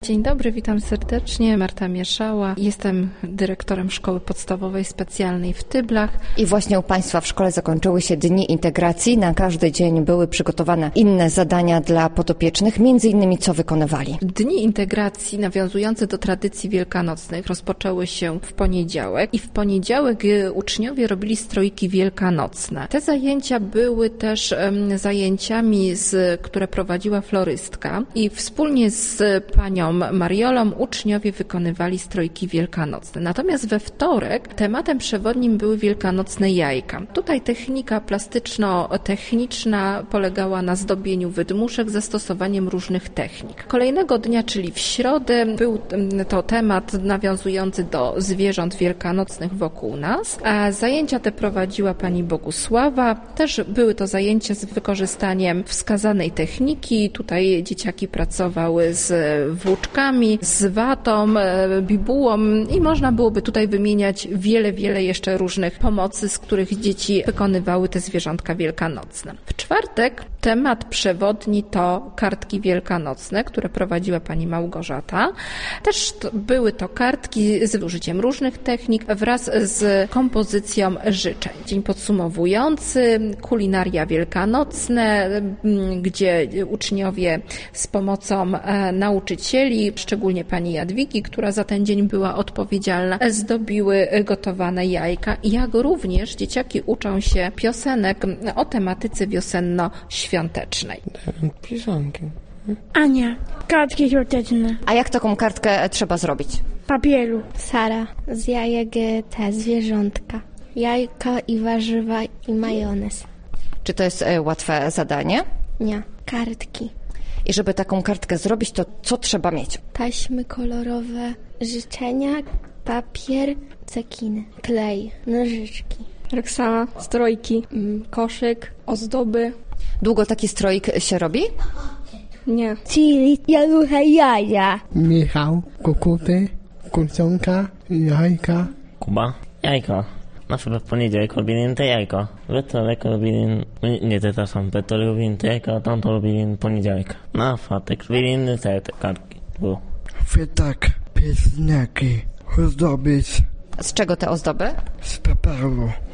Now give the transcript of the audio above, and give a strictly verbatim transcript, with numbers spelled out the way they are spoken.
Dzień dobry, witam serdecznie. Marta Mieszała. Jestem dyrektorem Szkoły Podstawowej Specjalnej w Tyblach. I właśnie u Państwa w szkole zakończyły się Dni Integracji. Na każdy dzień były przygotowane inne zadania dla podopiecznych. Między innymi co wykonywali? Dni Integracji nawiązujące do tradycji wielkanocnych rozpoczęły się w poniedziałek i w poniedziałek uczniowie robili strojki wielkanocne. Te zajęcia były też um, zajęciami, z, które prowadziła florystka i wspólnie z panią Mariolą uczniowie wykonywali strojki wielkanocne. Natomiast we wtorek tematem przewodnim były wielkanocne jajka. Tutaj technika plastyczno-techniczna polegała na zdobieniu wydmuszek z zastosowaniem różnych technik. Kolejnego dnia, czyli w środę, był to temat nawiązujący do zwierząt wielkanocnych wokół nas, a zajęcia te prowadziła pani Bogusława. Też były to zajęcia z wykorzystaniem wskazanej techniki. Tutaj dzieciaki pracowały z włóczkami, z watą, bibułą i można byłoby tutaj wymieniać wiele, wiele jeszcze różnych pomocy, z których dzieci wykonywały te zwierzątka wielkanocne. W czwartek temat przewodni to kartki wielkanocne, które prowadziła pani Małgorzata. Też to, były to kartki z użyciem różnych technik wraz z kompozycją życzeń. Dzień podsumowujący, kulinaria wielkanocne, gdzie uczniowie z pomocą nauczycieli, szczególnie pani Jadwigi, która za ten dzień była odpowiedzialna, zdobiły gotowane jajka, jak również dzieciaki uczą się piosenek o tematyce wiosenno-świątecznej. Piosenki. Ania, kartki świąteczne. A jak taką kartkę trzeba zrobić? Papieru. Sara, z jajek te zwierzątka. Jajka i warzywa i majonez. Czy to jest e, łatwe zadanie? Nie, kartki. I żeby taką kartkę zrobić, to co trzeba mieć? Taśmy kolorowe, życzenia, papier, cekiny, klej, nożyczki. Roxana, strojki, koszyk, ozdoby. Długo taki stroik się robi? Nie. Chili, jalucha, jaja. Michał, kukuty, kurczonka, jajka. Kuba, jajko. Na przykład w poniedziałek robili te jajko. We wtorek robili, nie te są, we wtorek robili te jajko, a tamto robili poniedziałek. Na czwartek robili te, te kartki. Było. Fytak, pieśniaki, ozdobić. Z czego te ozdoby? Z papieru.